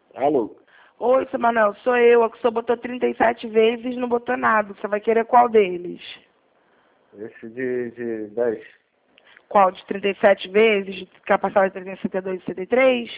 Alô? Oi, seu Manuel, sou eu. A que o senhor botou 37 vezes e não botou nada. Você vai querer qual deles? Esse de 10. Qual? De 37 vezes? Capacidade de 372 e 73?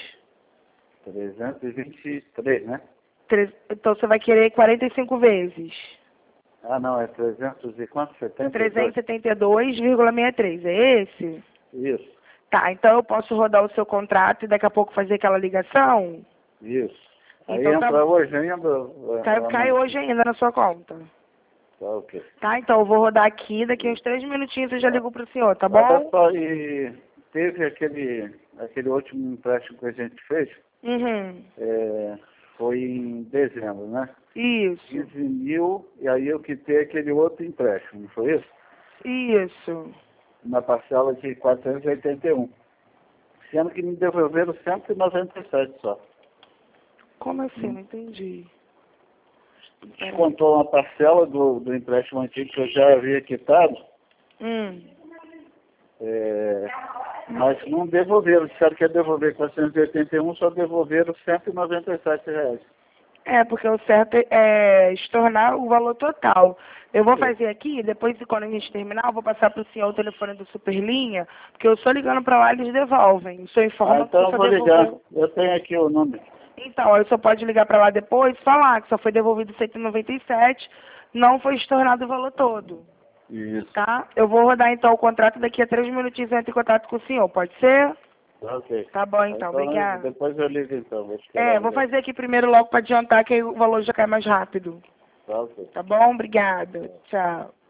323, né? Então você vai querer 45 vezes. Ah, não, é 300 e quanto? 72? 372,63. É esse? Isso, Tá, então eu posso rodar o seu contrato e daqui a pouco fazer aquela ligação? isso. Aí Então tá, entra hoje ainda? cai hoje ainda na sua conta. Tá, ok. Tá, então eu vou rodar aqui, daqui uns 3 minutinhos eu já ligo pro senhor, tá Olha bom? só, e teve aquele último empréstimo que a gente fez, Uhum. foi em dezembro, né? Isso, 15 mil, e aí eu quitei aquele outro empréstimo, não foi isso? isso. Na parcela de 481. Sendo que me devolveram 197 só. Como assim? Não entendi. Peraí. Descontou uma parcela do empréstimo antigo que eu já havia quitado, mas não devolveram. Disseram que ia devolver 481, só devolveram R$ 197. É, porque o certo é estornar o valor total. Eu vou fazer aqui, depois quando a gente terminar, eu vou passar para o senhor o telefone do Superlinha, porque eu só ligando para lá eles devolvem. O senhor informa que Então o eu senhor vou ligar. devolveu. Eu tenho aqui o número. Então, aí o senhor pode ligar para lá depois e falar que só foi devolvido 197, não foi estornado o valor todo. Isso. Tá? Eu vou rodar então o contrato, daqui a 3 minutinhos eu entro em contato com o senhor, pode ser? Tá, ok. Tá bom então, obrigada. Depois eu ligo então. Vou esperar Vou ligar. fazer aqui primeiro logo para adiantar que aí o valor já cai mais rápido. Tá, ok. Tá bom? Obrigada. Tchau.